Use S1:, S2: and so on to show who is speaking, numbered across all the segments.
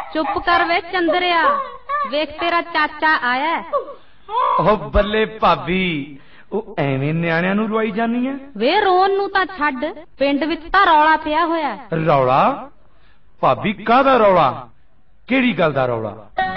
S1: चुप कर वे चंद्रिया, वेख तेरा चाचा आया।
S2: ओ बल्ले भाभी, ਉਹ ਐਵੇਂ ਨਿਆਣਿਆਂ ਨੂੰ ਰਵਾਈ ਜਾਨੀ ਐ।
S1: ਵੇ ਰੋਣ ਨੂੰ ਤਾਂ ਛੱਡ, ਪਿੰਡ ਵਿੱਚ ਤਾਂ ਰੌਲਾ ਪਿਆ ਹੋਇਆ।
S2: ਰੌਲਾ? ਭਾਬੀ ਕਾਹਦਾ ਰੌਲਾ? ਕਿਹੜੀ ਗੱਲ ਦਾ ਰੌਲਾ?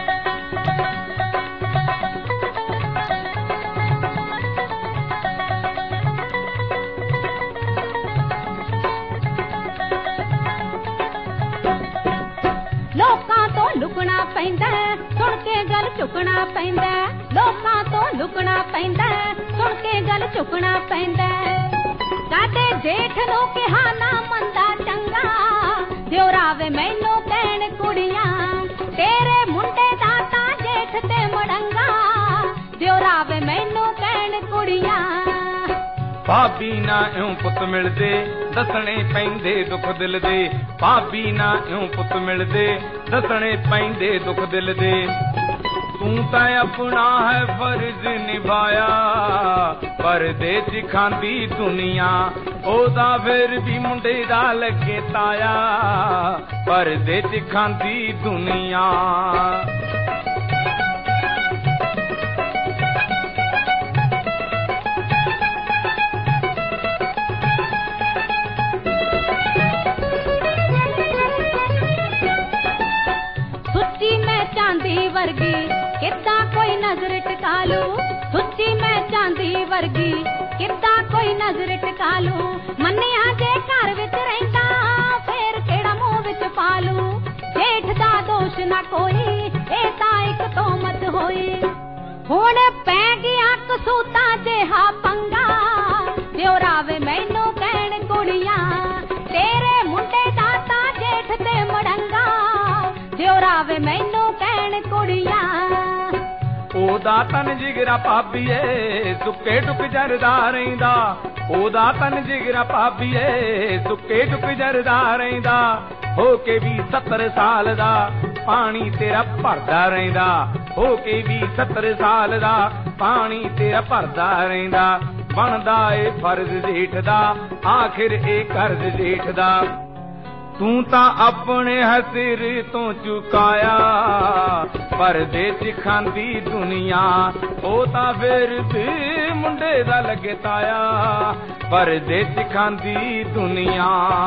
S1: ਲੋਕਾਂ ਤੋਂ ਲੁਕਣਾ ਪੈਂਦਾ, ਸੁਣ ਕੇ ਗੱਲ ਚੁੱਕਣਾ ਪੈਂਦਾ। ਲੋਕਾਂ ਤੋਂ ਲੁਕਣਾ ਪੈਂਦਾ, ਸੁਣ ਕੇ ਗੱਲ ਚੁੱਕਣਾ ਪੈਂਦਾ। ਸਾਡੇ ਜੇਠ ਨੂੰ ਕਿਹਾ ਨਾ ਮੰਦਾ ਚੰਗਾ, ਦਿਉਰਾ ਵੇ ਮੈਨੂੰ ਕਹਿਣ ਕੁੜੀਆਂ, ਤੇਰੇ ਮੁੰਡੇ ਦਾ ਤਾਂ ਜੇਠ ਤੇ ਮੜੰਗਾ, ਦਿਉਰਾ ਵੇ ਮੈਨੂੰ ਕਹਿਣ ਕੁੜੀਆਂ।
S2: ਭਾਬੀ ਨਾ ਇਉਂ ਪੁੱਤ ਮਿਲਦੇ, ਦੱਸਣੇ ਪੈਂਦੇ ਦੁੱਖ ਦਿਲ ਦੇ। ਭਾਬੀ ਨਾ ਇਉਂ ਪੁੱਤ ਮਿਲਦੇ, ਦੱਸਣੇ ਪੈਂਦੇ ਦੁੱਖ ਦਿਲ ਦੇ। ਤੂੰ ਤਾਂ ਆਪਣਾ ਹੈ ਫਰਜ਼ ਨਿਭਾਇਆ, ਪਰਦੇ 'ਚ ਖਾਂਦੀ ਦੁਨੀਆ, ਉਹਦਾ ਫਿਰ ਵੀ ਮੁੰਡੇ ਦਾ ਲੱਗੇ ਤਾਇਆ, ਪਰਦੇ 'ਚ ਖਾਂਦੀ ਦੁਨੀਆ।
S1: ਚਾਂਦੀ ਵਰਗੀ ਕਿੱਦਾਂ ਕੋਈ ਨਜ਼ਰ ਟਿਕਾ ਲੂ, ਸੁੱਚੀ ਮੈਂ ਚਾਂਦੀ ਵਰਗੀ ਕਿੱਦਾਂ ਕੋਈ ਨਜ਼ਰ ਟਿਕਾ ਲੂ। ਮੰਨਿਆ ਜੇ ਘਰ ਵਿੱਚ ਰਹਿੰਦਾ, ਫੇਰ ਕਿਹੜਾ ਮੂੰਹ ਵਿੱਚ ਪਾ ਲੂ। ਜੇਠ ਦਾ ਦੋਸ਼ ਨਾ ਕੋਈ, ਇਹ ਤਾਂ ਇੱਕ ਤੋਮਤ ਹੋਈ। ਹੁਣ ਪੈ ਗਿਆ ਕਸੂਤਾ ਜਿਹਾ ਪੰਗਾ, ਦਿਉਰਾ ਵੇ ਮੈਨੂੰ ਕਹਿਣ ਕੁੜੀਆਂ, ਤੇਰੇ ਮੁੰਡੇ ਦਾ ਤਾਂ ਜੇਠ ਤੇ ਮੜੰਗਾ, ਦਿਉਰਾ ਵੇ ਮੈਨੂੰ ਕਹਿਣ ਕੁੜੀਆਂ।
S2: ਉਹਦਾ ਤਨ ਜਿਗਰਾ ਭਾਬੀਏ, ਸੁੱਕੇ ਟੁੱਕ ਜਰਦਾ ਰਹਿੰਦਾ। ਉਹਦਾ ਤਨ ਜਿਗਰਾ ਭਾਬੀਏ, ਸੁੱਕੇ ਟੁੱਕ ਜਰਦਾ ਰਹਿੰਦਾ। ਹੋ ਕੇ ਵੀ 70 ਸਾਲ ਦਾ ਪਾਣੀ ਤੇਰਾ ਭਰਦਾ ਰਹਿੰਦਾ। ਹੋ ਕੇ ਵੀ 70 ਸਾਲ ਦਾ ਪਾਣੀ ਤੇਰਾ ਭਰਦਾ ਰਹਿੰਦਾ। ਬਣਦਾ ਏ ਫਰਜ਼ ਜੇਠ ਦਾ, ਆਖਿਰ ਇਹ ਕਰਜ਼ ਜੇਠ ਦਾ। ਤੂੰ ਤਾਂ ਆਪਣੇ ਹਸਿਰ ਤੋਂ ਚੁਕਾਇਆ, ਪਰਦੇ 'ਚ ਖਾਂਦੀ ਦੁਨੀਆ, ਉਹ ਤਾਂ ਫਿਰ ਵੀ ਮੁੰਡੇ ਦਾ ਲੱਗੇ ਤਾਇਆ, ਪਰਦੇ 'ਚ ਖਾਂਦੀ ਦੁਨੀਆ।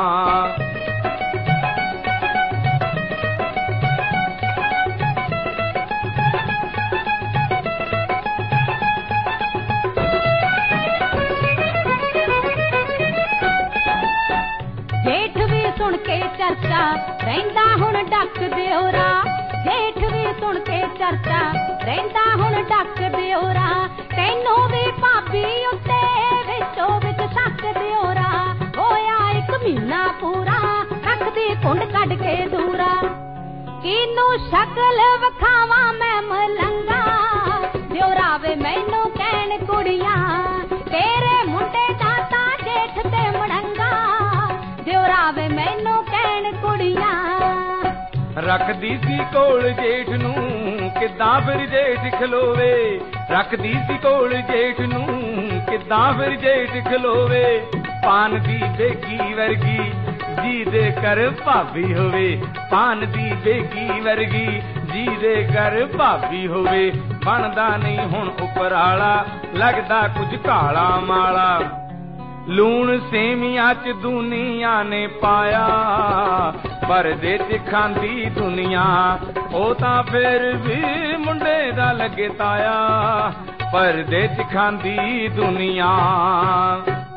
S1: ਜੇਠ ਵੀ ਸੁਣ ਕੇ ਚਰਚਾ ਰਹਿੰਦਾ ਹੁਣ ਡੱਕ ਦਿਉਰਾ। ਜੇਠ ਵੀ ਸੁਣ ਕੇ ਚਰਚਾ ਰਹਿੰਦਾ ਹੁਣ ਡੱਕ ਦਿਉਰਾ। ਤੈਨੂੰ ਵੀ ਭਾਬੀ ਉੱਤੇ ਵਿੱਚੋਂ ਵਿੱਚ ਸ਼ੱਕ ਦਿਉਰਾ। ਹੋਇਆ 1 ਮਹੀਨਾ ਪੂਰਾ, ਰੱਖਦੀ ਕੁੰਡ ਕੱਢ ਕੇ ਦੂਰਾ। ਕਿਨੂੰ ਸ਼ਕਲ ਵਿਖਾਵਾਂ ਮੈਂ ਮਲੰਗਾ, ਦਿਉਰਾ ਵੇ ਮੈਨੂੰ ਕਹਿਣ ਕੁੜੀਆਂ, ਤੇਰੇ ਮੁੰਡੇ ਦਾ ਤਾਂ ਜੇਠ ਤੇ ਮੜੰਗਾ, ਦਿਉਰਾ ਵੇ ਮੈਨੂੰ ਕਹਿਣ ਕੁੜੀਆਂ।
S2: ਰੱਖਦੀ ਸੀ ਕੋਲ ਜੇਠ ਨੂੰ, ਕਿੱਦਾਂ ਫਿਰ ਜੇਠ ਖਲੋਵੇ। ਰੱਖਦੀ ਸੀ ਕੋਲ ਜੇਠ ਨੂੰ, ਕਿੱਦਾਂ ਫਿਰ ਜੇਠ ਖਲੋਵੇ। ਪਾਨ ਦੀ ਬੇਗੀ ਵਰਗੀ ਜਿਹਦੇ ਘਰ ਭਾਬੀ ਹੋਵੇ। ਪਾਨ ਦੀ ਬੇਗੀ ਵਰਗੀ ਜਿਹਦੇ ਘਰ ਭਾਬੀ ਹੋਵੇ। ਬਣਦਾ ਨਹੀਂ ਹੁਣ ਉਪਰਾਲਾ, ਲੱਗਦਾ ਕੁਝ ਕਾਲਾ ਮਾਲਾ। ਲੂਣ ਸੇਮੀਆਂ 'ਚ ਦੁਨੀਆ ਨੇ ਪਾਇਆ, ਪਰਦੇ 'ਚ ਖਾਂਦੀ ਦੁਨੀਆ, ਉਹ ਤਾਂ ਫਿਰ ਵੀ ਮੁੰਡੇ ਦਾ ਲੱਗੇ ਤਾਇਆ, ਪਰਦੇ 'ਚ ਖਾਂਦੀ ਦੁਨੀਆ।